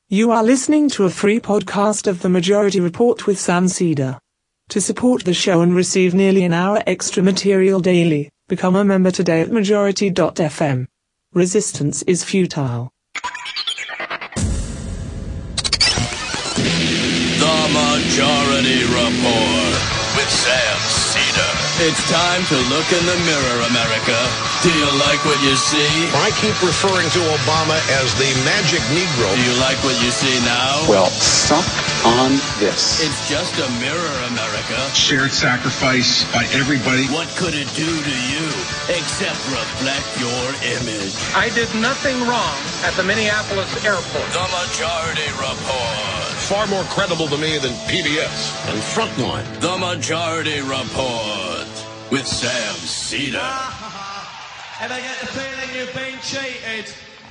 You are listening to a free podcast of The Majority Report with Sam Seder. To support the show and receive nearly an hour extra material daily, become a member today at majority.fm. Resistance is futile. The Majority Report with Sam Seder. It's time to look in the mirror, America. Do you like what you see? I keep referring to Obama as the magic Negro. Do you like what you see now? Well, suck on this. It's just a mirror, America. Shared sacrifice by everybody. What could it do to you except reflect your image? I did nothing wrong at the Minneapolis airport. The Majority Report. Far more credible to me than PBS and Frontline. The Majority Report with Sam Seder. And I get the feeling you've been cheated.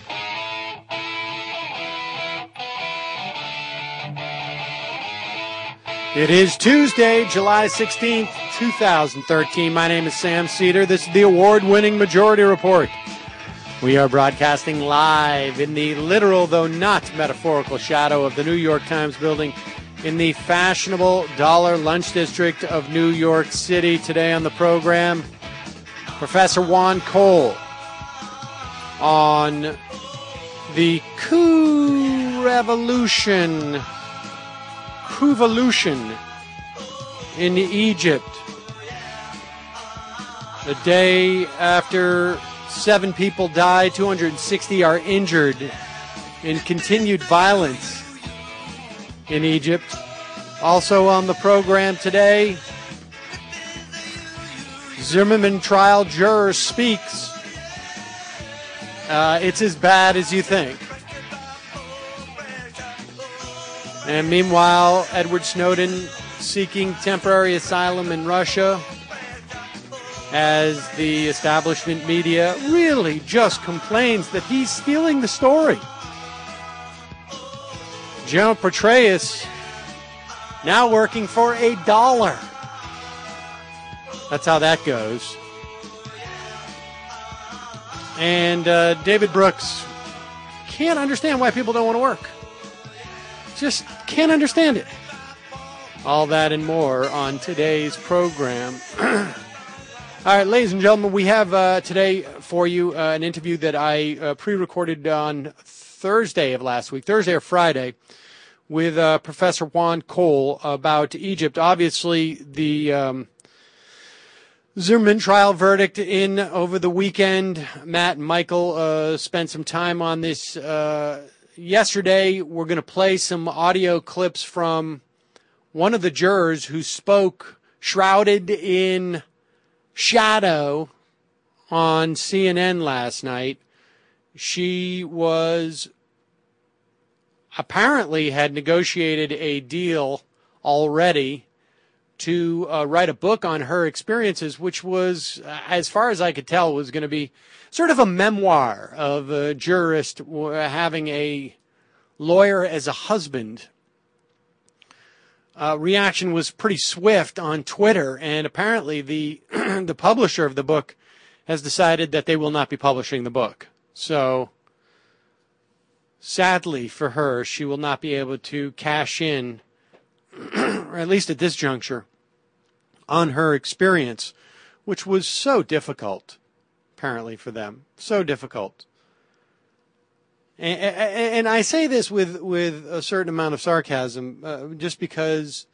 It is Tuesday, July 16th, 2013. My name is Sam Seder. This is the award-winning Majority Report. We are broadcasting live in the literal, though not metaphorical, shadow of the New York Times building in the fashionable Dollar Lunch District of New York City. Today on the program, Professor Juan Cole on the coup-revolution in Egypt. The day after 7 people die, 260 are injured in continued violence in Egypt. Also on the program today, Zimmerman trial juror speaks. It's as bad as you think. And meanwhile, Edward Snowden seeking temporary asylum in Russia as the establishment media really just complains that he's stealing the story. General Petraeus now working for $1. That's how that goes. And David Brooks can't understand why people don't want to work. Just can't understand it. All that and more on today's program. All right, ladies and gentlemen, we have today for you an interview that I pre-recorded on Thursday of last week, Thursday or Friday, with Professor Juan Cole about Egypt. Obviously, the Zimmerman trial verdict in over the weekend. Matt and Michael spent some time on this yesterday. We're going to play some audio clips from one of the jurors who spoke shrouded in shadow on CNN last night. She was apparently had negotiated a deal already to write a book on her experiences, which was, as far as I could tell, was going to be sort of a memoir of a jurist having a lawyer as a husband. Reaction was pretty swift on Twitter, and apparently the the publisher of the book has decided that they will not be publishing the book. So, sadly for her, she will not be able to cash in, or at least at this juncture, on her experience, which was so difficult, apparently, for them. So difficult. And I say this with a certain amount of sarcasm, just because,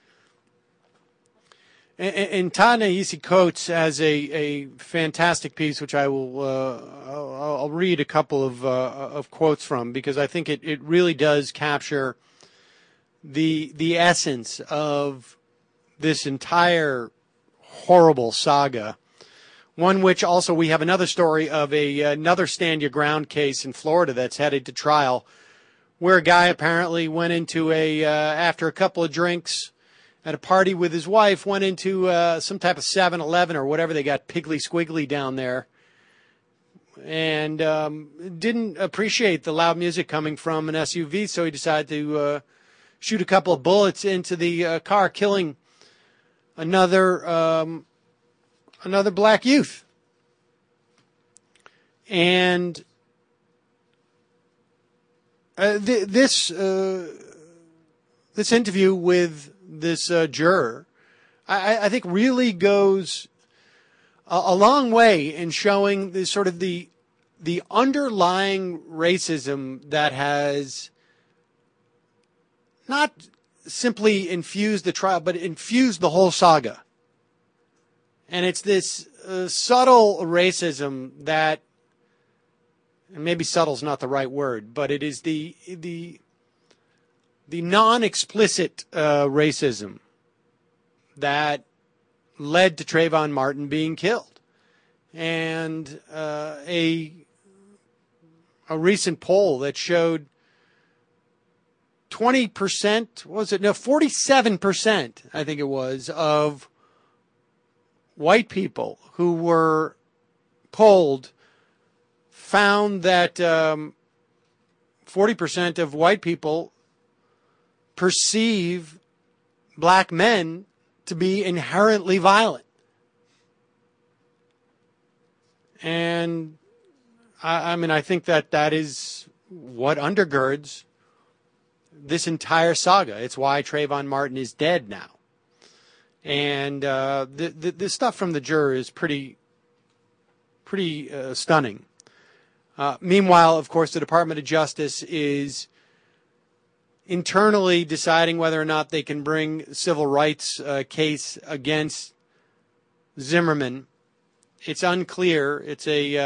and Ta-Nehisi Coates has a fantastic piece, which I will I'll read a couple of quotes from, because I think it really does capture the essence of this entire horrible saga. One which also we have another story of another stand your ground case in Florida that's headed to trial, where a guy apparently went into after a couple of drinks at a party with his wife, went into some type of 7-Eleven or whatever they got, Piggly Squiggly down there, and didn't appreciate the loud music coming from an SUV, so he decided to shoot a couple of bullets into the car, killing another black youth. And This interview with this juror, I think, really goes a long way in showing the sort of the underlying racism that has not simply infused the trial, but infused the whole saga. And it's this subtle racism that, and maybe subtle's not the right word, but it is the non-explicit racism that led to Trayvon Martin being killed. And a recent poll that showed 20%, was it? No, 47%, I think it was, of white people who were polled found that 40% of white people perceive black men to be inherently violent. And I mean, I think that is what undergirds this entire saga. It's why Trayvon Martin is dead now. And the stuff from the juror is pretty stunning. Meanwhile, of course, the Department of Justice is internally deciding whether or not they can bring a civil rights case against Zimmerman. It's unclear. It's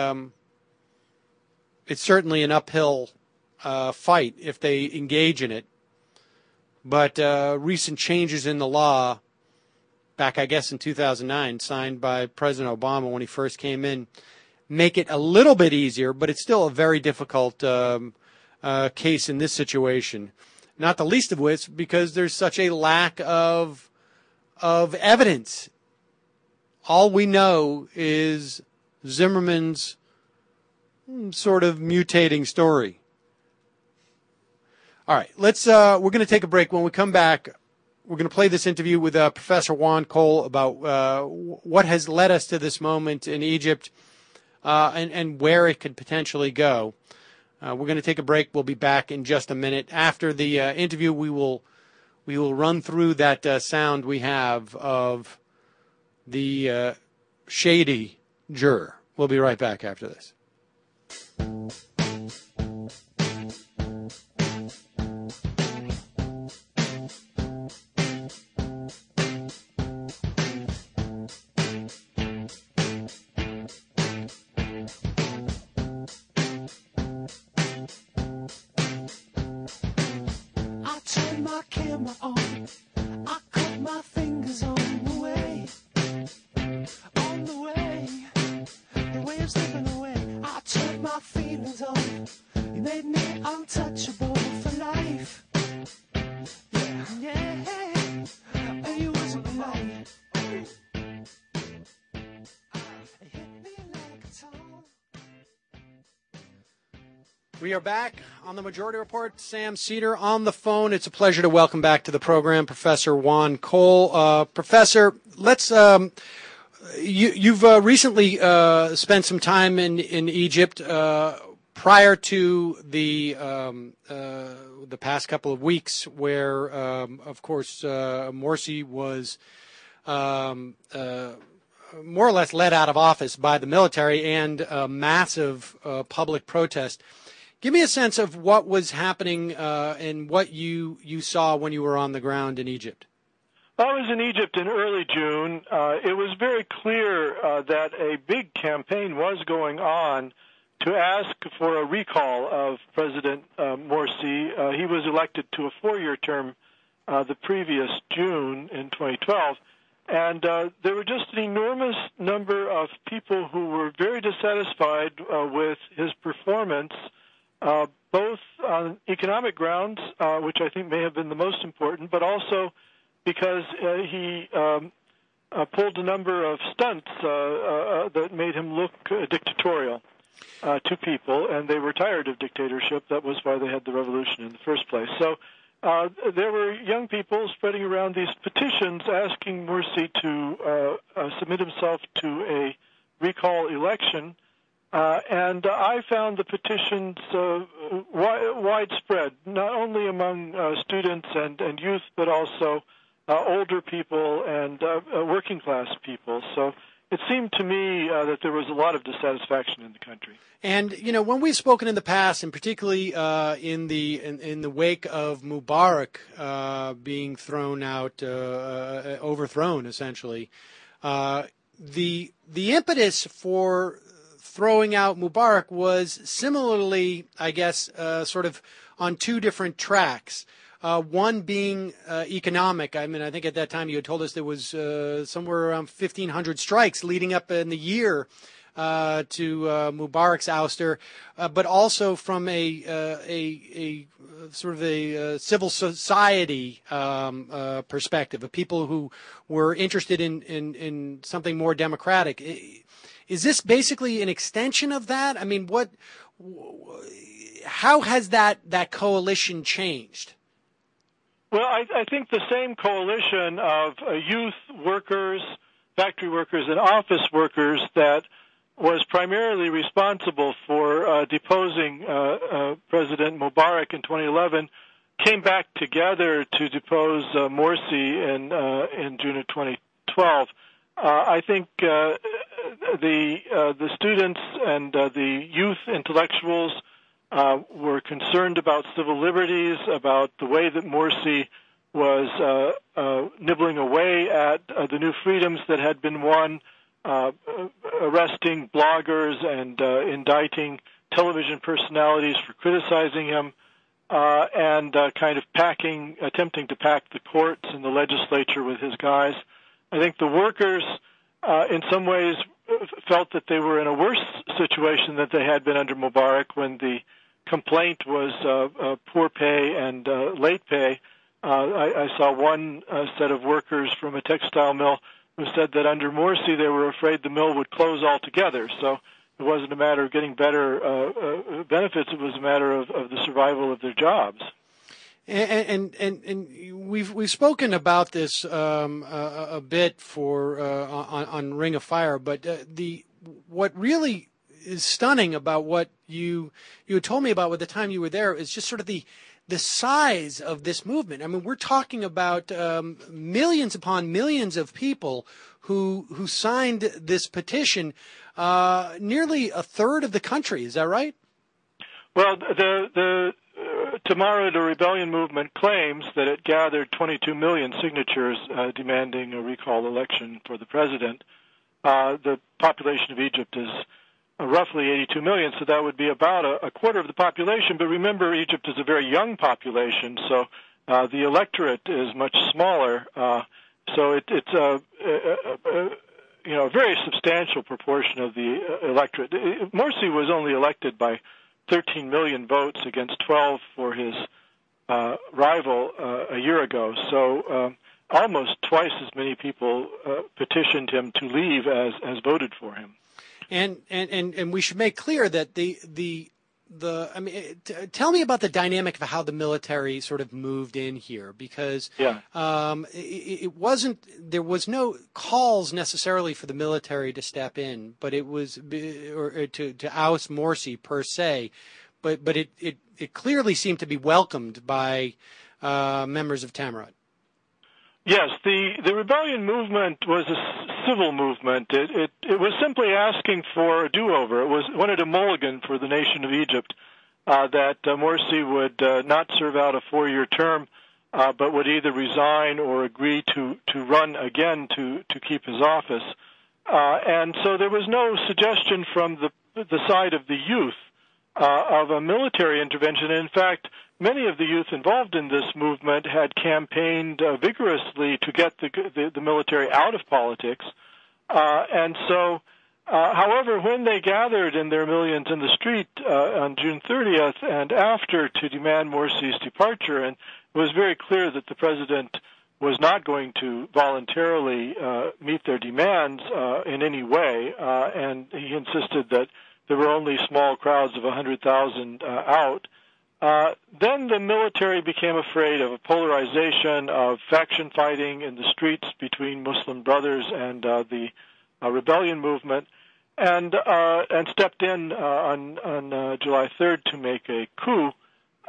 certainly an uphill fight if they engage in it. But recent changes in the law, back I guess in 2009, signed by President Obama when he first came in, make it a little bit easier, but it's still a very difficult case in this situation. Not the least of which because there's such a lack of evidence. All we know is Zimmerman's sort of mutating story. All right, we're going to take a break. When we come back, we're going to play this interview with Professor Juan Cole about what has led us to this moment in Egypt and where it could potentially go. We're going to take a break. We'll be back in just a minute. After the interview, we will run through that sound we have of the shady juror. We'll be right back after this. We are back on the Majority Report. Sam Seder on the phone. It's a pleasure to welcome back to the program Professor Juan Cole. Professor, let's. You've recently spent some time in Egypt prior to the past couple of weeks, where of course Morsi was more or less let out of office by the military and a massive public protest. Give me a sense of what was happening and what you saw when you were on the ground in Egypt. I was in Egypt in early June. It was very clear that a big campaign was going on to ask for a recall of President Morsi. He was elected to a 4-year term the previous June in 2012. And there were just an enormous number of people who were very dissatisfied with his performance, both on economic grounds, which I think may have been the most important, but also because he pulled a number of stunts that made him look dictatorial to people, and they were tired of dictatorship. That was why they had the revolution in the first place. So there were young people spreading around these petitions asking Morsi to submit himself to a recall election. And I found the petitions widespread, not only among students and youth, but also older people and working class people. So it seemed to me that there was a lot of dissatisfaction in the country. And when we've spoken in the past, and particularly in the wake of Mubarak being thrown out, overthrown essentially, the impetus for throwing out Mubarak was similarly, I guess, sort of on two different tracks. One being economic. I mean, I think at that time you had told us there was somewhere around 1,500 strikes leading up in the year to Mubarak's ouster, but also from a sort of a civil society perspective of people who were interested in something more democratic. Is this basically an extension of that? I mean, how has that coalition changed? Well, I think the same coalition of youth workers, factory workers, and office workers that was primarily responsible for deposing President Mubarak in 2011 came back together to depose Morsi in June of 2012. I think the students and the youth intellectuals were concerned about civil liberties, about the way that Morsi was nibbling away at the new freedoms that had been won, arresting bloggers and indicting television personalities for criticizing him, and kind of attempting to pack the courts and the legislature with his guys. I think the workers, in some ways, felt that they were in a worse situation than they had been under Mubarak when the complaint was poor pay and late pay. I saw one set of workers from a textile mill who said that under Morsi they were afraid the mill would close altogether. So it wasn't a matter of getting better benefits; it was a matter of the survival of their jobs. And we've spoken about this a bit on Ring of Fire, but what really is stunning about what you had told me about at the time you were there is just sort of the size of this movement. I mean, we're talking about millions upon millions of people who signed this petition, nearly a third of the country. Is that right? Well, the Tomorrow the Rebellion movement claims that it gathered 22 million signatures demanding a recall election for the president. The population of Egypt is roughly 82 million, so that would be about a quarter of the population. But remember, Egypt is a very young population, so the electorate is much smaller. So it's a very substantial proportion of the electorate. Morsi was only elected by 13 million votes against 12 for his rival a year ago. So almost twice as many people petitioned him to leave as voted for him. And we should make clear that tell me about the dynamic of how the military sort of moved in here, because it wasn't, there was no calls necessarily for the military to step in, but it was to oust Morsi per se, but it clearly seemed to be welcomed by members of Tamarut. Yes, the rebellion movement was a civil movement. It was simply asking for a do-over. It wanted a mulligan for the nation of Egypt, that Morsi would not serve out a 4-year term, but would either resign or agree to run again to keep his office. And so there was no suggestion from the side of the youth of a military intervention. In fact, many of the youth involved in this movement had campaigned vigorously to get the military out of politics. And so, however, when they gathered in their millions in the street on June 30th and after to demand Morsi's departure, and it was very clear that the president was not going to voluntarily meet their demands in any way, and he insisted that there were only small crowds of 100,000 out. Then the military became afraid of a polarization of faction fighting in the streets between Muslim brothers and the rebellion movement, and stepped in on July 3rd to make a coup.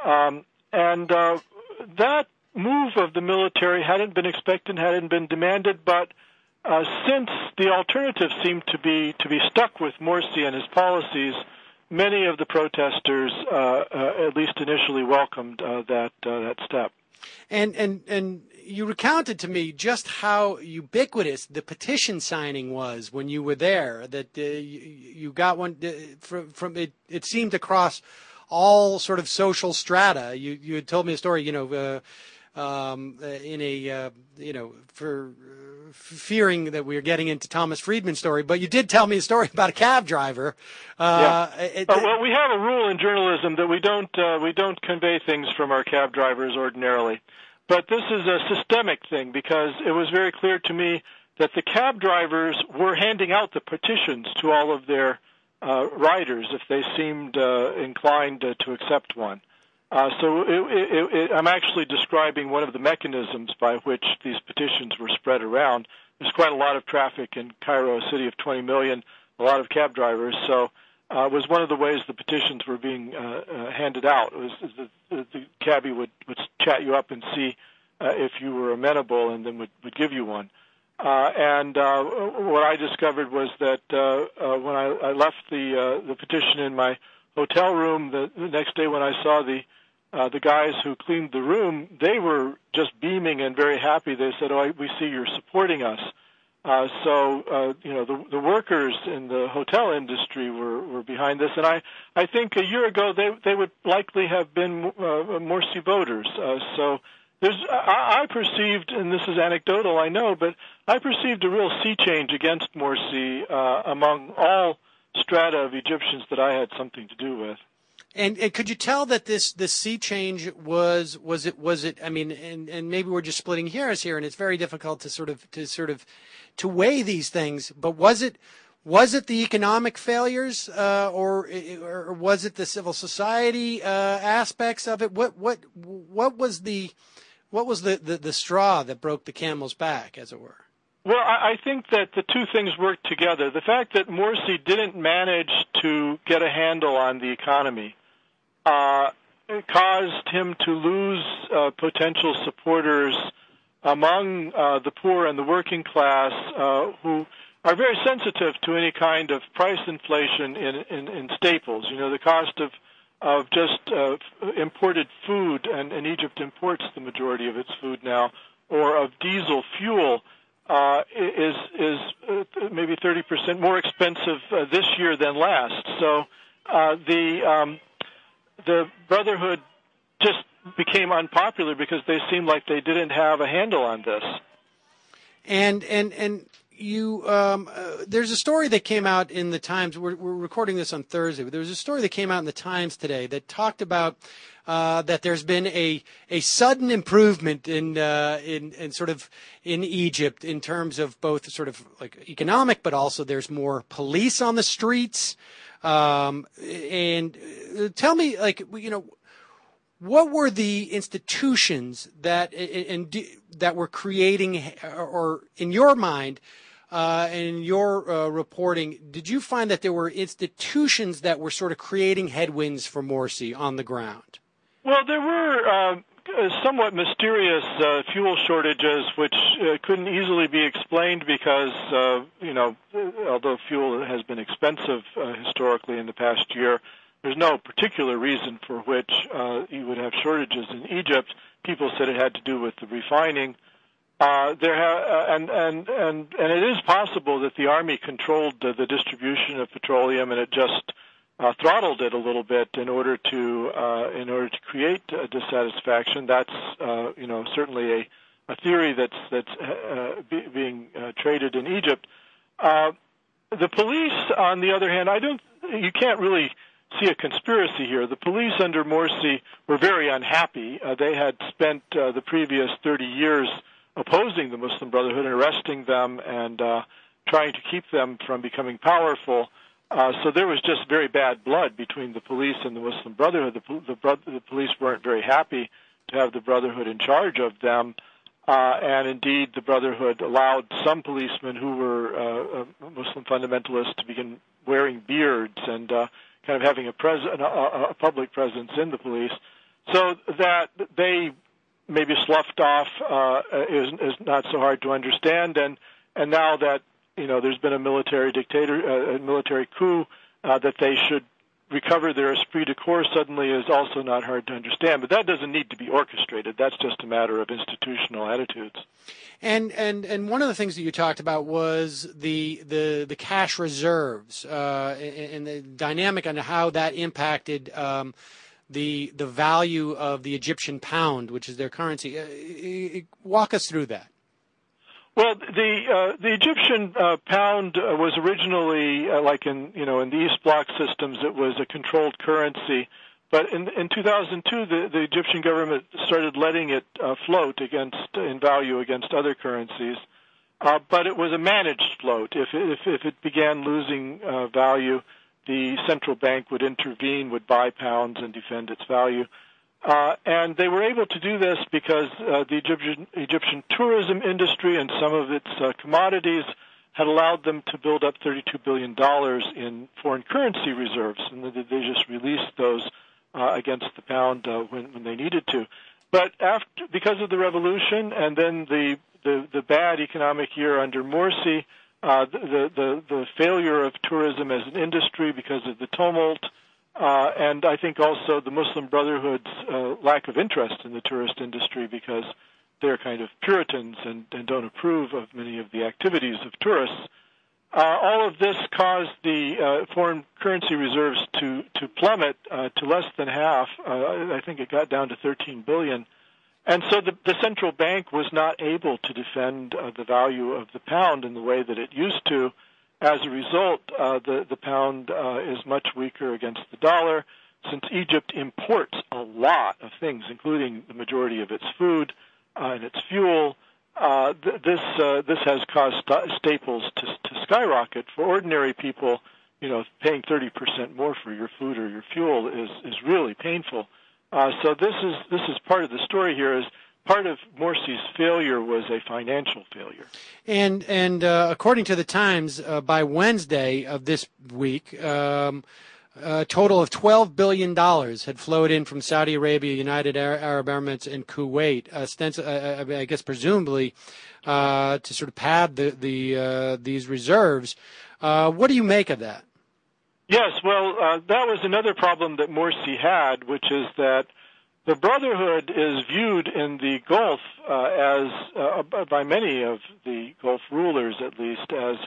That move of the military hadn't been expected, hadn't been demanded, but since the alternative seemed to be stuck with Morsi and his policies, many of the protesters, at least initially, welcomed that step. And you recounted to me just how ubiquitous the petition signing was when you were there. That you got one from it. It seemed across all sort of social strata. You had told me a story, for fearing that we were getting into Thomas Friedman's story, but you did tell me a story about a cab driver. Well, we have a rule in journalism that we don't convey things from our cab drivers ordinarily. But this is a systemic thing, because it was very clear to me that the cab drivers were handing out the petitions to all of their riders if they seemed inclined to accept one. So I'm actually describing one of the mechanisms by which these petitions were spread around. There's quite a lot of traffic in Cairo, a city of 20 million, a lot of cab drivers. So it was one of the ways the petitions were being handed out. It was the cabbie would chat you up and see if you were amenable, and then would give you one. What I discovered was that when I left the petition in my hotel room, the next day when I saw the guys who cleaned the room, they were just beaming and very happy. They said, we see you're supporting us. The workers in the hotel industry were behind this, and I think a year ago they would likely have been Morsi voters. I perceived, and this is anecdotal, I know, but I perceived a real sea change against Morsi among all strata of Egyptians that I had something to do with. And could you tell that this sea change was it? I mean, and maybe we're just splitting hairs here, and it's very difficult to weigh these things. But was it the economic failures, or was it the civil society aspects of it? What was the straw that broke the camel's back, as it were? Well, I think that the two things worked together. The fact that Morsi didn't manage to get a handle on the economy caused him to lose potential supporters among the poor and the working class, who are very sensitive to any kind of price inflation in staples. The cost of just imported food, and Egypt imports the majority of its food now, or of diesel fuel, is maybe 30% more expensive this year than last. So the Brotherhood just became unpopular because they seemed like they didn't have a handle on this. And you there's a story that came out in the Times. We're recording this on Thursday, but there was a story that came out in the Times today that talked about that there's been a sudden improvement in sort of in Egypt in terms of both sort of like economic, but also there's more police on the streets. And tell me, what were the institutions that were creating, or in your mind, in your reporting, did you find that there were institutions that were sort of creating headwinds for Morsi on the ground? Well, there were somewhat mysterious fuel shortages, which couldn't easily be explained because, although fuel has been expensive historically in the past year, there's no particular reason for which you would have shortages in Egypt. People said it had to do with the refining. And it is possible that the army controlled the distribution of petroleum, and it just throttled it a little bit in order to create dissatisfaction. That's certainly a theory that's being traded in Egypt. The police, on the other hand, you can't really see a conspiracy here. The police under Morsi were very unhappy. They had spent the previous 30 years opposing the Muslim Brotherhood and arresting them and trying to keep them from becoming powerful. So there was just very bad blood between the police and the Muslim Brotherhood. The police weren't very happy to have the Brotherhood in charge of them. And indeed, the Brotherhood allowed some policemen who were Muslim fundamentalists to begin wearing beards and kind of having a public presence in the police. So that they maybe sloughed off is not so hard to understand, and now that there's been a military coup, that they should recover their esprit de corps suddenly is also not hard to understand. But that doesn't need to be orchestrated. That's just a matter of institutional attitudes. And one of the things that you talked about was the cash reserves and the dynamic on how that impacted the value of the Egyptian pound, which is their currency. Walk us through that. Well, the Egyptian pound was originally like in the East Bloc systems, it was a controlled currency. But in 2002, the Egyptian government started letting it float in value against other currencies. But it was a managed float. If it began losing value, the central bank would intervene, would buy pounds and defend its value. And they were able to do this because the Egyptian tourism industry and some of its commodities had allowed them to build up $32 billion in foreign currency reserves, and they just released those against the pound when they needed to. But because of the revolution and then the bad economic year under Morsi, the failure of tourism as an industry because of the tumult, and I think also the Muslim Brotherhood's lack of interest in the tourist industry because they're kind of Puritans and don't approve of many of the activities of tourists. All of this caused the foreign currency reserves to plummet to less than half. I think it got down to $13 billion. And so the central bank was not able to defend the value of the pound in the way that it used to. As a result, the pound is much weaker against the dollar. Since Egypt imports a lot of things, including the majority of its food and its fuel, this has caused staples to skyrocket. For ordinary people, paying 30% more for your food or your fuel is really painful. So this is part of the story here. Is part of Morsi's failure was a financial failure. And according to the Times, by Wednesday of this week, a total of $12 billion had flowed in from Saudi Arabia, United Arab Emirates, and Kuwait, I guess presumably to sort of pad these reserves. What do you make of that? Yes, well, that was another problem that Morsi had, which is that the Brotherhood is viewed in the Gulf as by many of the Gulf rulers, at least, as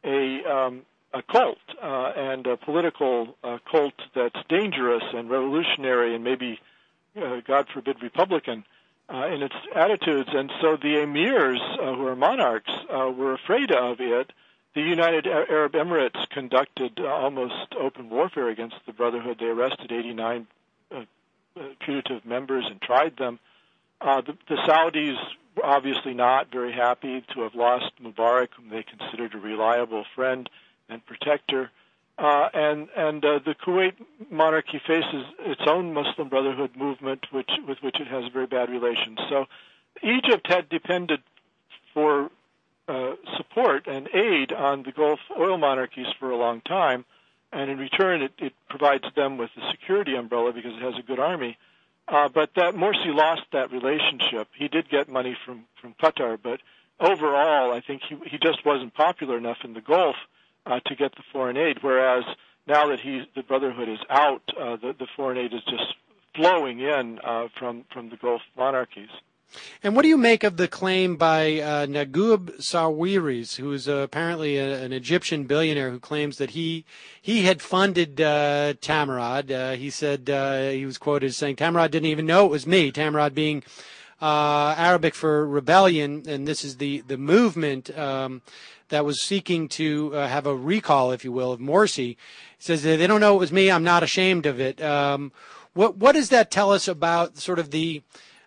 a cult and a political cult that's dangerous and revolutionary and maybe, God forbid, Republican in its attitudes. And so the emirs, who are monarchs, were afraid of it. The United Arab Emirates conducted almost open warfare against the Brotherhood. They arrested 89 putative members and tried them. The Saudis were obviously not very happy to have lost Mubarak, whom they considered a reliable friend and protector. And the Kuwait monarchy faces its own Muslim Brotherhood movement, with which it has very bad relations. So Egypt had depended for support and aid on the Gulf oil monarchies for a long time, and in return it provides them with a security umbrella because it has a good army. But that Morsi lost that relationship. He did get money from Qatar, but overall I think he just wasn't popular enough in the Gulf to get the foreign aid, whereas now that the Brotherhood is out, the foreign aid is just flowing in from the Gulf monarchies. And what do you make of the claim by Naguib Sawiris, who is apparently an Egyptian billionaire who claims that he had funded Tamarod? He said he was quoted as saying, Tamarod didn't even know it was me, Tamarod being Arabic for rebellion, and this is the movement that was seeking to have a recall, if you will, of Morsi. He says, they don't know it was me, I'm not ashamed of it. What does that tell us about sort of the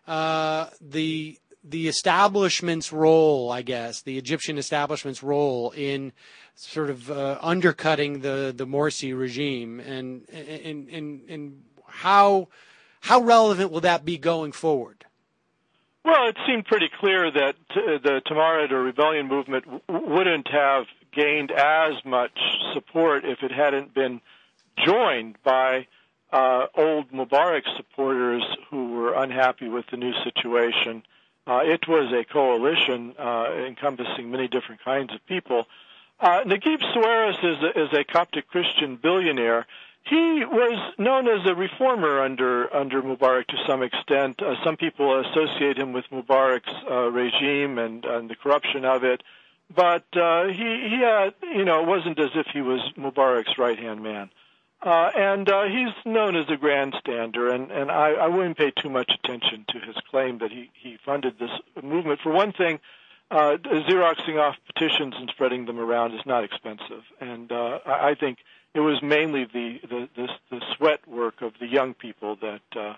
establishment's role, I guess, the Egyptian establishment's role in sort of undercutting the Morsi regime, and how relevant will that be going forward? Well, it seemed pretty clear that the Tamarod or rebellion movement wouldn't have gained as much support if it hadn't been joined by old Mubarak supporters who were unhappy with the new situation. It was a coalition encompassing many different kinds of people. Naguib Sawiris is a Coptic Christian billionaire. He was known as a reformer under Mubarak to some extent. Some people associate him with Mubarak's regime and the corruption of it, but he it wasn't as if he was Mubarak's right-hand man. And he's known as a grandstander, and I wouldn't pay too much attention to his claim that he funded this movement. For one thing, Xeroxing off petitions and spreading them around is not expensive, and I think it was mainly the sweat work of the young people that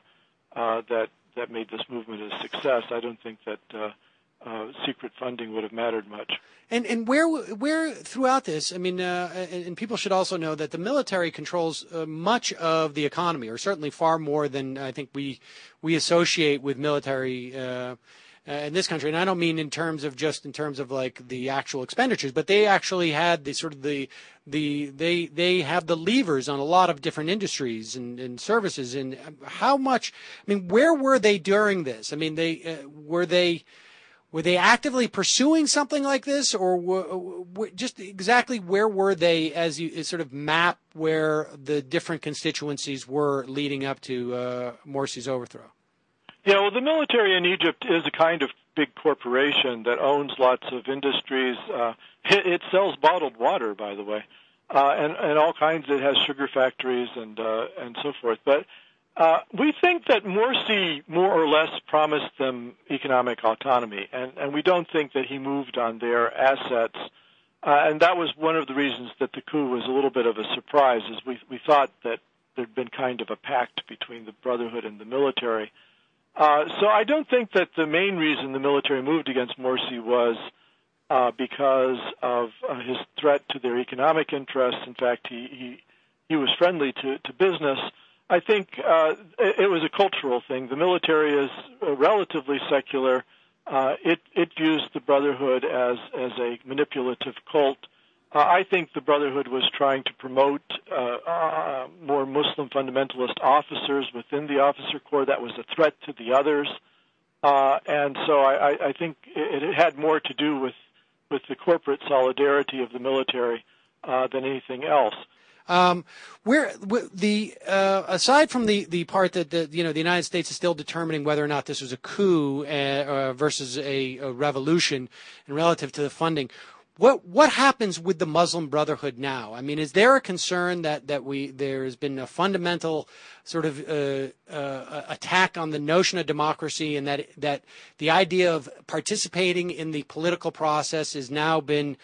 made this movement a success. I don't think that secret funding would have mattered much. And where throughout this, I mean, and people should also know that the military controls much of the economy, or certainly far more than I think we associate with military in this country. And I don't mean in terms of like the actual expenditures, but they actually had they have the levers on a lot of different industries and services. And how much, I mean, where were they during this? I mean, were they actively pursuing something like this, or just exactly where were they as you sort of map where the different constituencies were leading up to Morsi's overthrow? Yeah, well, the military in Egypt is a kind of big corporation that owns lots of industries. It sells bottled water, by the way, and all kinds. It has sugar factories and so forth. But we think that Morsi more or less promised them economic autonomy, and we don't think that he moved on their assets. And that was one of the reasons that the coup was a little bit of a surprise, is we thought that there'd been kind of a pact between the Brotherhood and the military. So I don't think that the main reason the military moved against Morsi was because of his threat to their economic interests. In fact, he was friendly to business. I think it was a cultural thing. The military is relatively secular. It views the Brotherhood as a manipulative cult. I think the Brotherhood was trying to promote more Muslim fundamentalist officers within the officer corps. That was a threat to the others. And so I think it had more to do with the corporate solidarity of the military than anything else. Aside from the part that the United States is still determining whether or not this was a coup versus a revolution, and relative to the funding, what happens with the Muslim Brotherhood now? I mean, is there a concern that there has been a fundamental sort of attack on the notion of democracy, and that the idea of participating in the political process is now been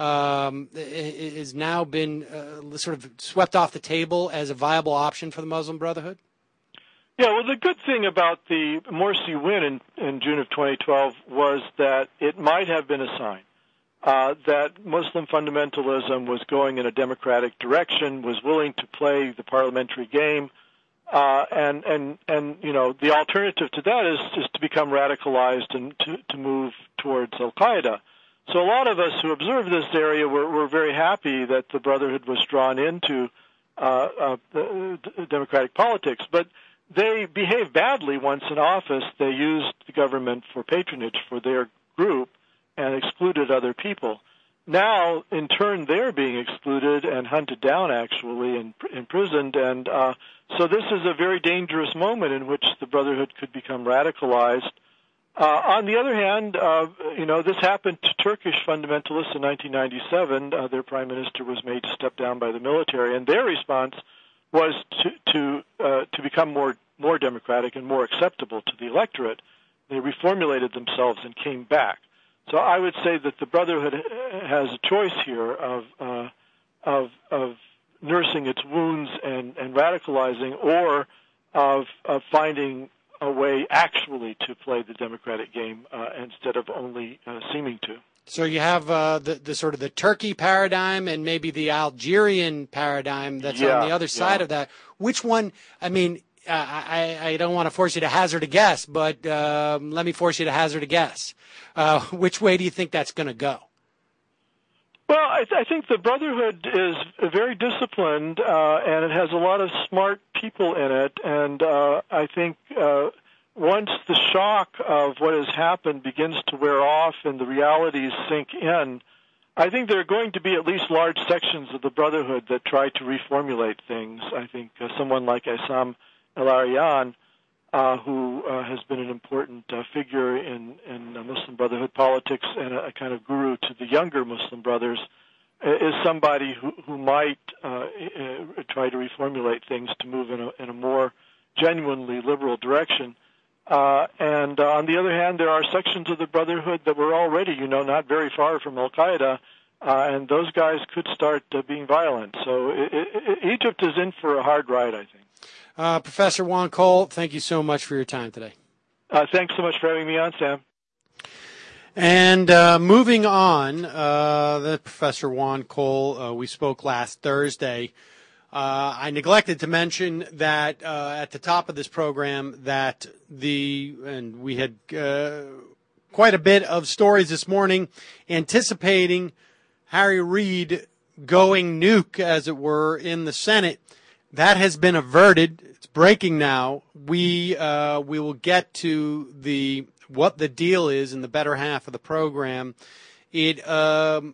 sort of swept off the table as a viable option for the Muslim Brotherhood? Yeah, well, the good thing about the Morsi win in June of 2012 was that it might have been a sign that Muslim fundamentalism was going in a democratic direction, was willing to play the parliamentary game, and the alternative to that is to become radicalized and to move towards Al-Qaeda. So a lot of us who observed this area were very happy that the Brotherhood was drawn into democratic politics, but they behaved badly once in office. They used the government for patronage for their group and excluded other people. Now, in turn, they're being excluded and hunted down, actually, and imprisoned. And so this is a very dangerous moment in which the Brotherhood could become radicalized. On the other hand, this happened to Turkish fundamentalists in 1997. Their prime minister was made to step down by the military, and their response was to become more democratic and more acceptable to the electorate. They reformulated themselves and came back. So I would say that the Brotherhood has a choice here of nursing its wounds and radicalizing, or of finding a way actually to play the democratic game instead of only seeming to. So you have the sort of the Turkey paradigm and maybe the Algerian paradigm that's on the other side of that. Which one? I mean, I don't want to force you to hazard a guess, but let me force you to hazard a guess. Which way do you think that's going to go? Well, I think the Brotherhood is very disciplined, and it has a lot of smart people in it. And I think once the shock of what has happened begins to wear off and the realities sink in, I think there are going to be at least large sections of the Brotherhood that try to reformulate things. I think someone like Issam El-Arian, who has been an important figure in Muslim Brotherhood politics and a kind of guru to the younger Muslim brothers, is somebody who might try to reformulate things to move in a more genuinely liberal direction. And on the other hand, there are sections of the Brotherhood that were already, not very far from Al-Qaeda, and those guys could start being violent. So Egypt is in for a hard ride, I think. Professor Juan Cole, thank you so much for your time today. Thanks so much for having me on, Sam. And moving on, the Professor Juan Cole, we spoke last Thursday. I neglected to mention that at the top of this program that and we had quite a bit of stories this morning anticipating Harry Reid going nuke, as it were, in the Senate. That has been averted. It's breaking now. We will get to what the deal is in the better half of the program. It for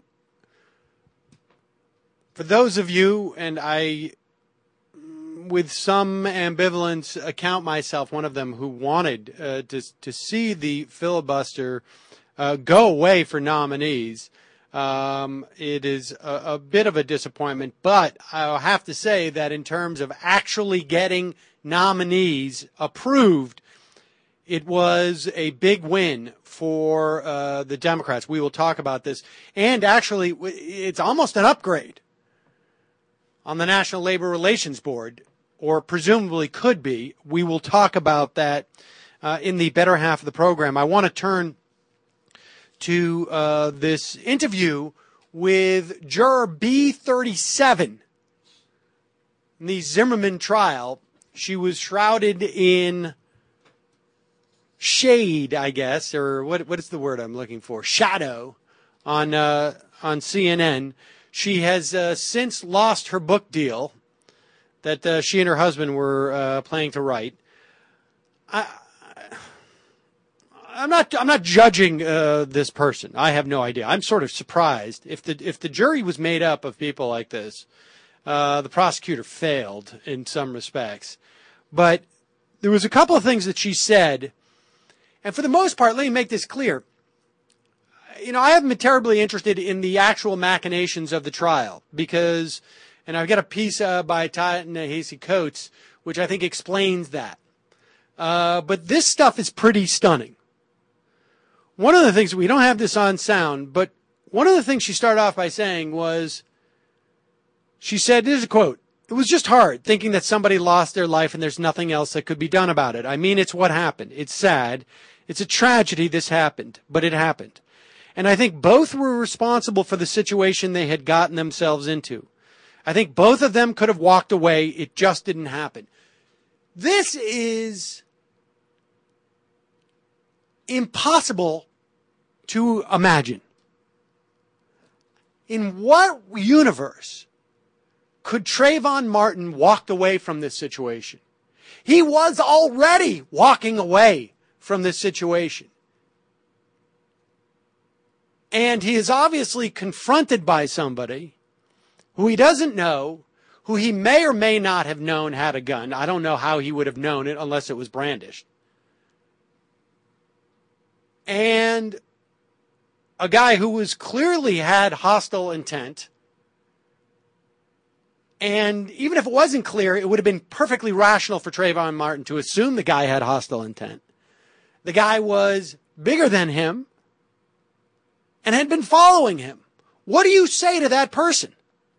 those of you, and I, with some ambivalence, account myself one of them who wanted to see the filibuster go away for nominees. It is a bit of a disappointment, but I'll have to say that in terms of actually getting nominees approved, it was a big win for the Democrats. We will talk about this. And actually, it's almost an upgrade on the National Labor Relations Board, or presumably could be. We will talk about that in the better half of the program. I want to turn to this interview with juror B37 in the Zimmerman trial. She was shrouded in shade, I guess, or what is the word I'm looking for? Shadow on CNN. She has since lost her book deal that she and her husband were planning to write. I'm not judging this person. I have no idea. I'm sort of surprised. If the jury was made up of people like this, the prosecutor failed in some respects. But there was a couple of things that she said, and for the most part, let me make this clear. I haven't been terribly interested in the actual machinations of the trial because, and I've got a piece by Ta-Nehisi Coates, which I think explains that. But this stuff is pretty stunning. One of the things, we don't have this on sound, but one of the things she started off by saying was, she said, this is a quote, "It was just hard thinking that somebody lost their life and there's nothing else that could be done about it. I mean, it's what happened. It's sad. It's a tragedy this happened, but it happened. And I think both were responsible for the situation they had gotten themselves into. I think both of them could have walked away. It just didn't happen." This is impossible to imagine. In what universe could Trayvon Martin walk away from this situation? He was already walking away from this situation. And he is obviously confronted by somebody who he doesn't know, who he may or may not have known had a gun. I don't know how he would have known it unless it was brandished. And a guy who was clearly had hostile intent. And even if it wasn't clear, it would have been perfectly rational for Trayvon Martin to assume the guy had hostile intent. The guy was bigger than him and had been following him. What do you say to that person?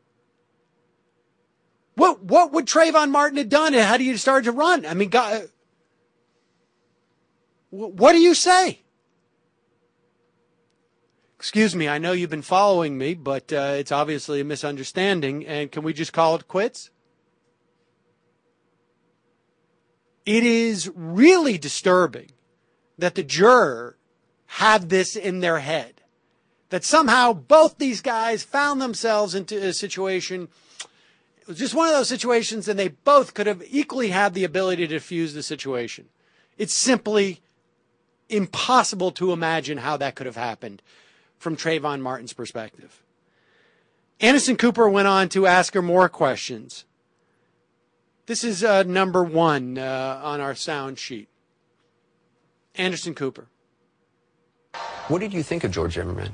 What would Trayvon Martin have done had he started to run? I mean, God, what do you say? Excuse me, I know you've been following me, but it's obviously a misunderstanding, and can we just call it quits? It is really disturbing that the juror had this in their head, that somehow both these guys found themselves into a situation. It was just one of those situations, and they both could have equally had the ability to defuse the situation. It's simply impossible to imagine how that could have happened from Trayvon Martin's perspective. Anderson Cooper went on to ask her more questions. This is number 1 on our sound sheet. Anderson Cooper. What did you think of George Zimmerman?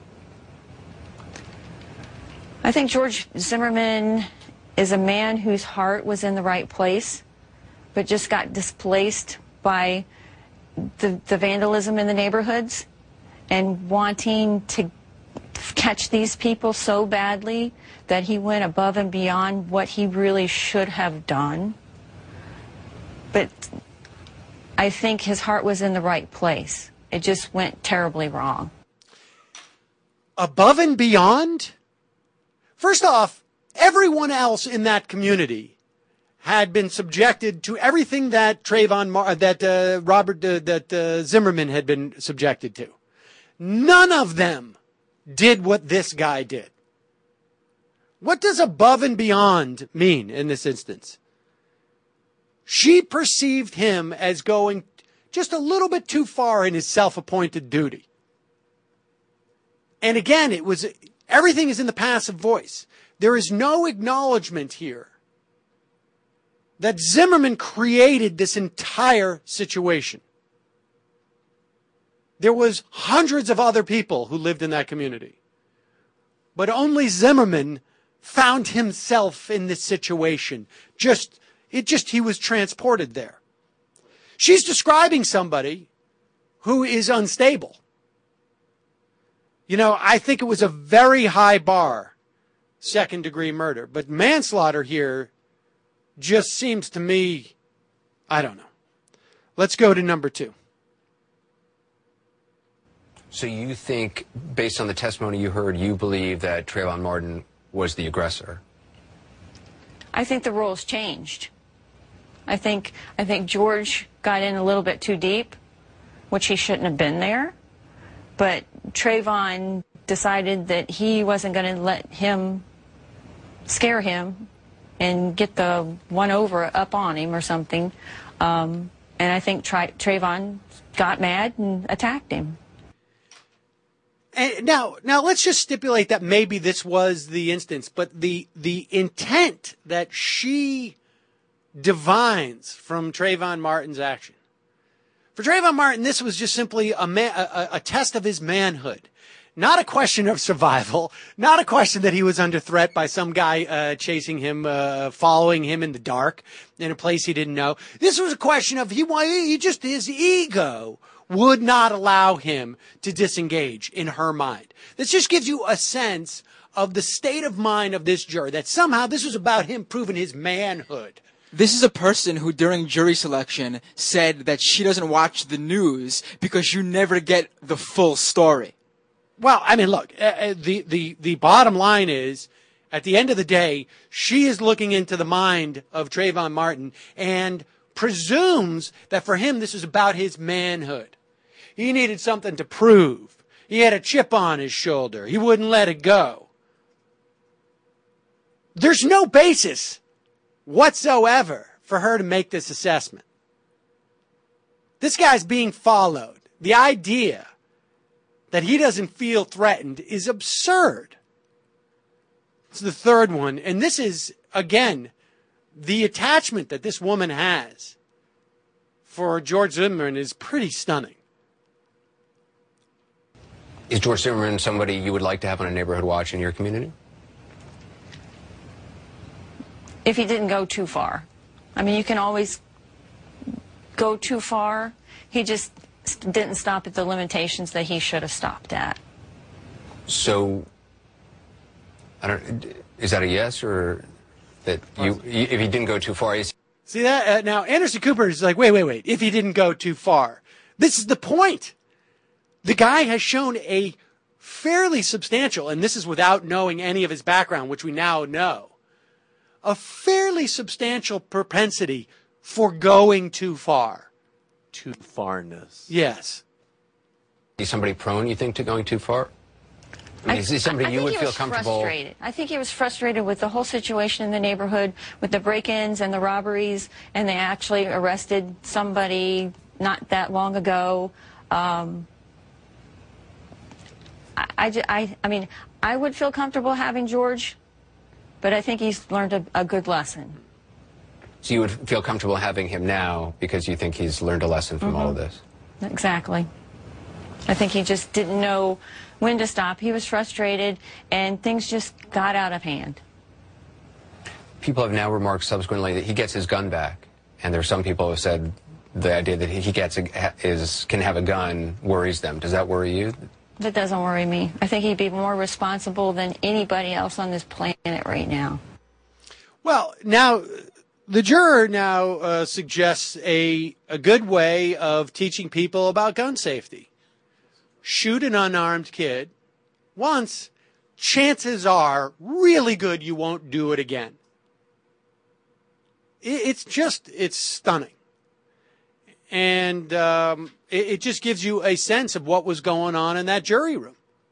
I think George Zimmerman is a man whose heart was in the right place, but just got displaced by the vandalism in the neighborhoods and wanting to catch these people so badly that he went above and beyond what he really should have done. But I think his heart was in the right place. It just went terribly wrong. Above and beyond? First off, everyone else in that community had been subjected to everything that Zimmerman had been subjected to. None of them did what this guy did. What does above and beyond mean in this instance? She perceived him as going just a little bit too far in his self-appointed duty. And again, everything is in the passive voice. There is no acknowledgement here that Zimmerman created this entire situation. There was hundreds of other people who lived in that community. But only Zimmerman found himself in this situation. He was transported there. She's describing somebody who is unstable. I think it was a very high bar, second-degree murder. But manslaughter here just seems to me, I don't know. Let's go to number 2. So you think, based on the testimony you heard, you believe that Trayvon Martin was the aggressor? I think the roles changed. I think George got in a little bit too deep, which he shouldn't have been there. But Trayvon decided that he wasn't going to let him scare him and get the one over up on him or something. And I think Trayvon got mad and attacked him. And now let's just stipulate that maybe this was the instance, but the intent that she divines from Trayvon Martin's action. For Trayvon Martin, this was just simply a test of his manhood. Not a question of survival, not a question that he was under threat by some guy chasing him, following him in the dark in a place he didn't know. This was a question of his ego would not allow him to disengage in her mind. This just gives you a sense of the state of mind of this juror, that somehow this was about him proving his manhood. This is a person who during jury selection said that she doesn't watch the news because you never get the full story. Well, I mean, look, the bottom line is, at the end of the day, she is looking into the mind of Trayvon Martin and presumes that for him this is about his manhood. He needed something to prove. He had a chip on his shoulder. He wouldn't let it go. There's no basis whatsoever for her to make this assessment. This guy's being followed. The idea that he doesn't feel threatened is absurd. It's the third one. And this is, again, the attachment that this woman has for George Zimmerman is pretty stunning. Is George Zimmerman somebody you would like to have on a neighborhood watch in your community? If he didn't go too far. I mean, you can always go too far. He just didn't stop at the limitations that he should have stopped at. So, is that a yes, or that if he didn't go too far? See that? Now, Anderson Cooper is like, wait. If he didn't go too far. This is the point. The guy has shown a fairly substantial, and this is without knowing any of his background, which we now know, a fairly substantial propensity for going too far. Too farness. Yes. Is somebody prone, you think, to going too far? I mean, is he somebody you would feel comfortable? Frustrated. I think he was frustrated with the whole situation in the neighborhood, with the break-ins and the robberies, and they actually arrested somebody not that long ago. I mean, I would feel comfortable having George, but I think he's learned a good lesson. So you would feel comfortable having him now because you think he's learned a lesson from all of this? Exactly. I think he just didn't know when to stop. He was frustrated, and things just got out of hand. People have now remarked subsequently that he gets his gun back, and there are some people who have said the idea that he can have a gun worries them. Does that worry you? That doesn't worry me. I think he'd be more responsible than anybody else on this planet right now. Well, now, the juror now suggests a good way of teaching people about gun safety. Shoot an unarmed kid once, chances are really good you won't do it again. It's stunning. And it just gives you a sense of what was going on in that jury room.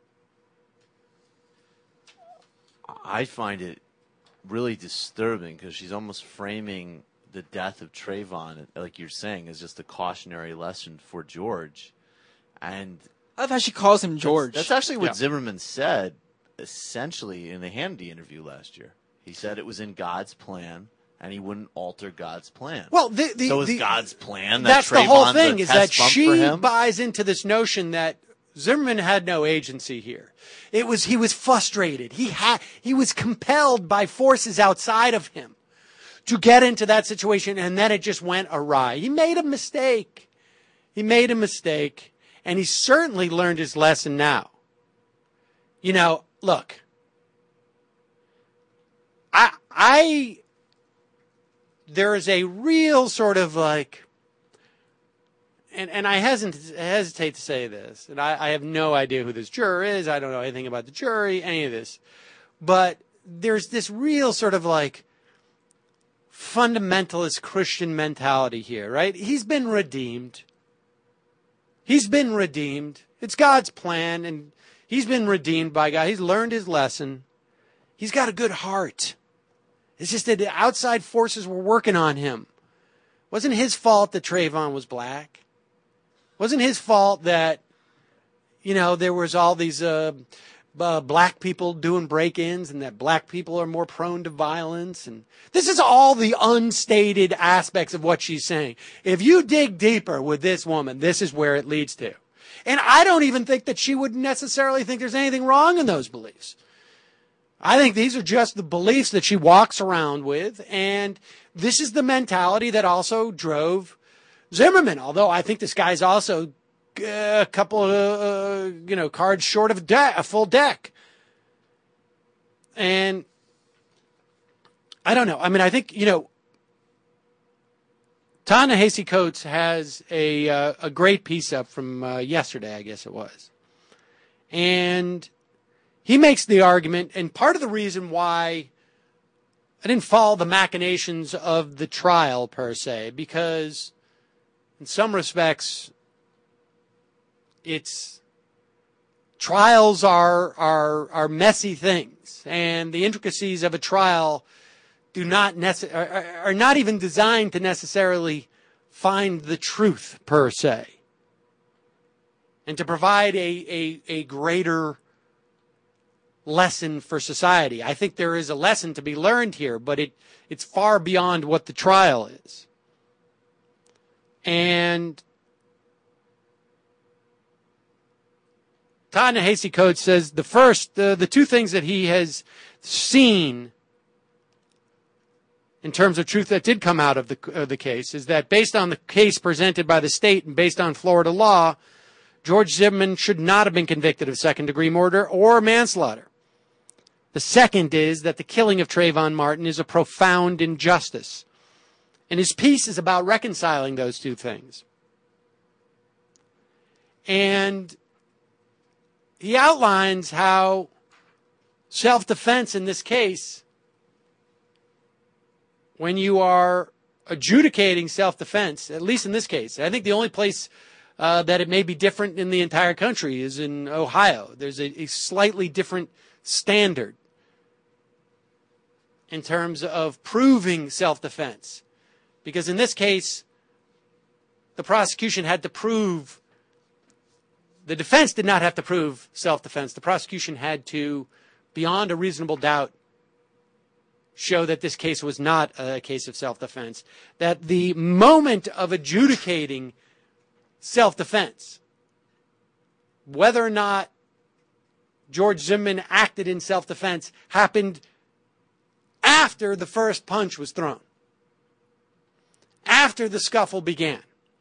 I find it really disturbing because she's almost framing the death of Trayvon, like you're saying, as just a cautionary lesson for George. And I love how she calls him George. That's actually what Zimmerman said, essentially, in the Hannity interview last year. He said it was in God's plan, and he wouldn't alter God's plan. Well, so is God's plan that that's Trayvon's the whole thing, is that she buys into this notion that Zimmerman had no agency here. He was frustrated. He was compelled by forces outside of him to get into that situation, and then it just went awry. He made a mistake. And he certainly learned his lesson now. You know, look, there is a real sort of like, and I hesitate to say this, and I have no idea who this juror is. I don't know anything about the jury, any of this. But there's this real sort of like fundamentalist Christian mentality here, right? He's been redeemed. It's God's plan, and he's been redeemed by God. He's learned his lesson. He's got a good heart. It's just that the outside forces were working on him. Wasn't his fault that Trayvon was black. Wasn't his fault that, there was all these black people doing break-ins and that black people are more prone to violence. And this is all the unstated aspects of what she's saying. If you dig deeper with this woman, this is where it leads to. And I don't even think that she would necessarily think there's anything wrong in those beliefs. I think these are just the beliefs that she walks around with, and this is the mentality that also drove Zimmerman, although I think this guy's also a couple of, cards short of a full deck. And I don't know. I mean, I think, Ta-Nehisi Coates has a great piece up from yesterday, I guess it was. And he makes the argument, and part of the reason why I didn't follow the machinations of the trial per se, because in some respects, trials are messy things, and the intricacies of a trial are not even designed to necessarily find the truth per se, and to provide a greater lesson for society. I think there is a lesson to be learned here, but it's far beyond what the trial is. And Ta-Nehisi Coates says the two things that he has seen in terms of truth that did come out of the case is that based on the case presented by the state and based on Florida law, George Zimmerman should not have been convicted of second-degree murder or manslaughter. The second is that the killing of Trayvon Martin is a profound injustice. And his piece is about reconciling those two things. And he outlines how self-defense in this case, when you are adjudicating self-defense, at least in this case, I think the only place that it may be different in the entire country is in Ohio. There's a slightly different standard in terms of proving self-defense. Because in this case, the prosecution had to prove, the defense did not have to prove self-defense. The prosecution had to, beyond a reasonable doubt, show that this case was not a case of self-defense. That the moment of adjudicating self-defense, whether or not George Zimmerman acted in self-defense, happened after the first punch was thrown, after the scuffle began.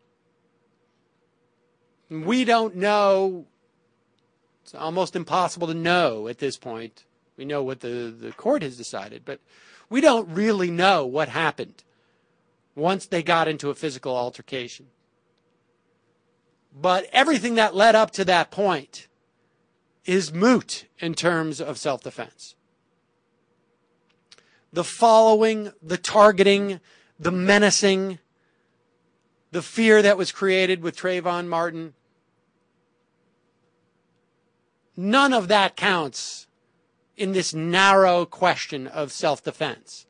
We don't know. It's almost impossible to know at this point. We know what the court has decided, but we don't really know what happened once they got into a physical altercation. But everything that led up to that point is moot in terms of self-defense. The following, the targeting, the menacing, the fear that was created with Trayvon Martin, none of that counts in this narrow question of self-defense.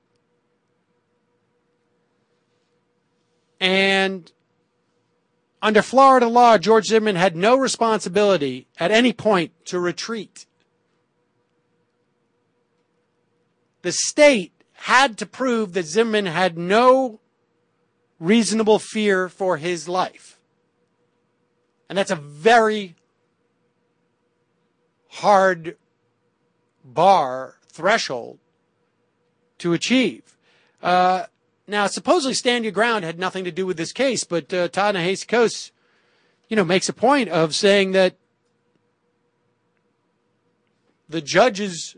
And under Florida law, George Zimmerman had no responsibility at any point to retreat. The state had to prove that Zimmerman had no reasonable fear for his life. And that's a very hard threshold to achieve. Now, supposedly Stand Your Ground had nothing to do with this case, but Ta-Nehisi Coates, makes a point of saying that the judge's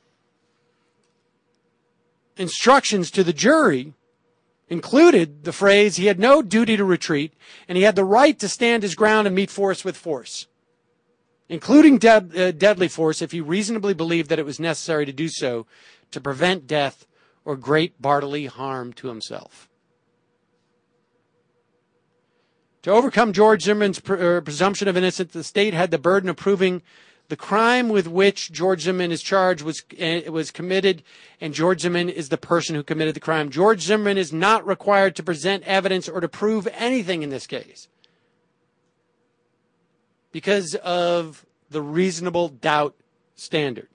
instructions to the jury included the phrase, he had no duty to retreat, and he had the right to stand his ground and meet force with force, including deadly force if he reasonably believed that it was necessary to do so to prevent death or great bodily harm to himself. To overcome George Zimmerman's presumption of innocence, the state had the burden of proving the crime with which George Zimmerman is charged was committed, and George Zimmerman is the person who committed the crime. George Zimmerman is not required to present evidence or to prove anything in this case because of the reasonable doubt standard.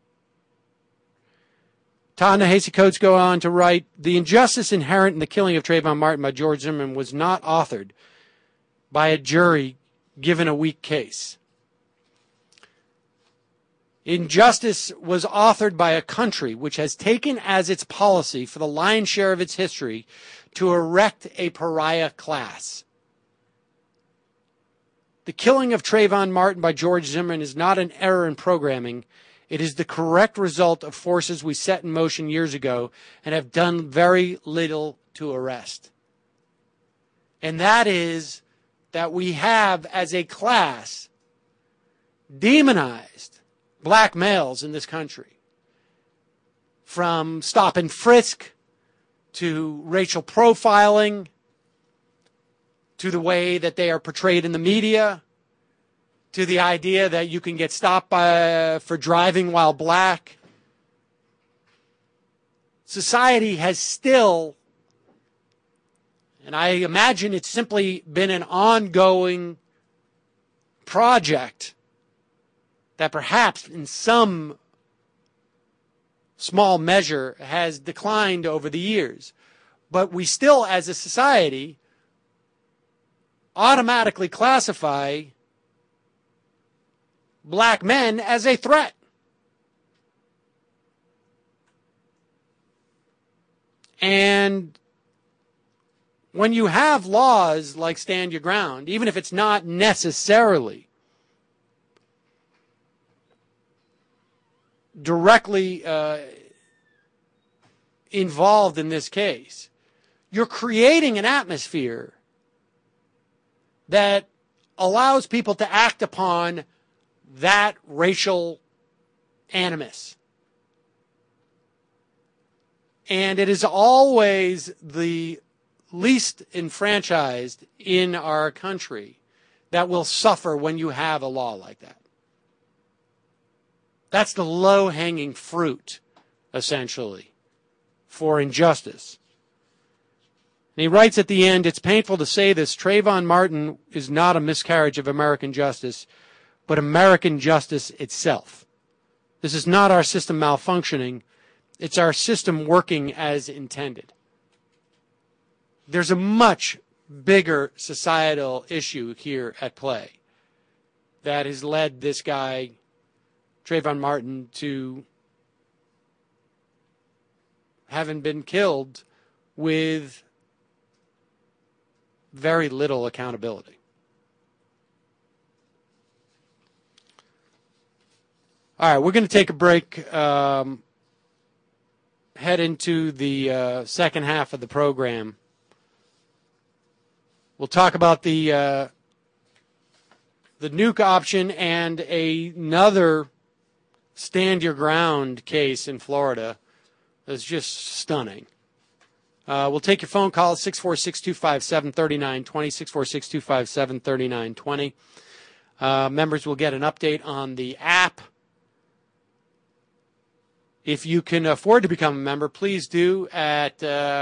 Ta-Nehisi Coates go on to write, the injustice inherent in the killing of Trayvon Martin by George Zimmerman was not authored by a jury given a weak case. Injustice was authored by a country which has taken as its policy for the lion's share of its history to erect a pariah class. The killing of Trayvon Martin by George Zimmerman is not an error in programming. It is the correct result of forces we set in motion years ago and have done very little to arrest. And that is that we have, as a class, demonized black males in this country. From stop and frisk to racial profiling to the way that they are portrayed in the media, to the idea that you can get stopped for driving while black. Society has still, and I imagine it's simply been an ongoing project that perhaps in some small measure has declined over the years. But we still, as a society, automatically classify black men as a threat. And when you have laws like Stand Your Ground, even if it's not necessarily directly involved in this case, you're creating an atmosphere that allows people to act upon that racial animus. And it is always the least enfranchised in our country that will suffer when you have a law like that. That's the low-hanging fruit, essentially, for injustice. And he writes at the end, it's painful to say this, Trayvon Martin is not a miscarriage of American justice, but American justice itself. This is not our system malfunctioning. It's our system working as intended. There's a much bigger societal issue here at play that has led this guy, Trayvon Martin, to having been killed with very little accountability. All right, we're going to take a break, head into the second half of the program. We'll talk about the nuke option and another stand your ground case in Florida that's just stunning. We'll take your phone calls, 646-257-3920, 646-257-3920. Members will get an update on the app. If you can afford to become a member, please do at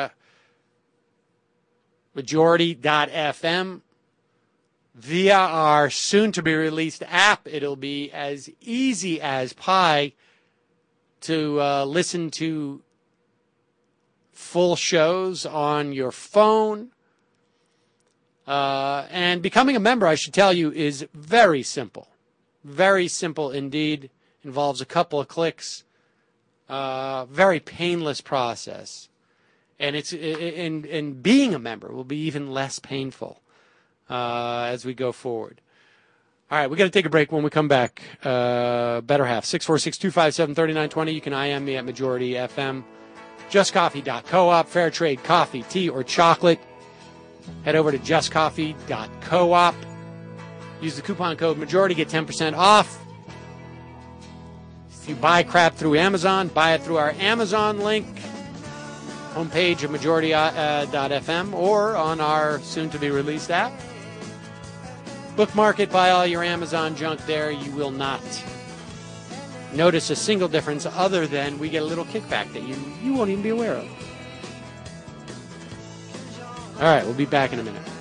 majority.fm via our soon-to-be-released app. It'll be as easy as pie to listen to full shows on your phone. And becoming a member, I should tell you, is very simple. Very simple indeed. Involves a couple of clicks. Very painless process. And it's and being a member will be even less painful as we go forward. All right, we're going to take a break. When we come back, better half, 646-257-3920. You can IM me at Majority FM. JustCoffee.coop, fair trade coffee, tea, or chocolate. Head over to JustCoffee.coop. Use the coupon code Majority, get 10% off. If you buy crap through Amazon, buy it through our Amazon link, homepage of Majority.fm, or on our soon-to-be-released app. Bookmark it, buy all your Amazon junk there. You will not notice a single difference other than we get a little kickback that you won't even be aware of. All right, we'll be back in a minute.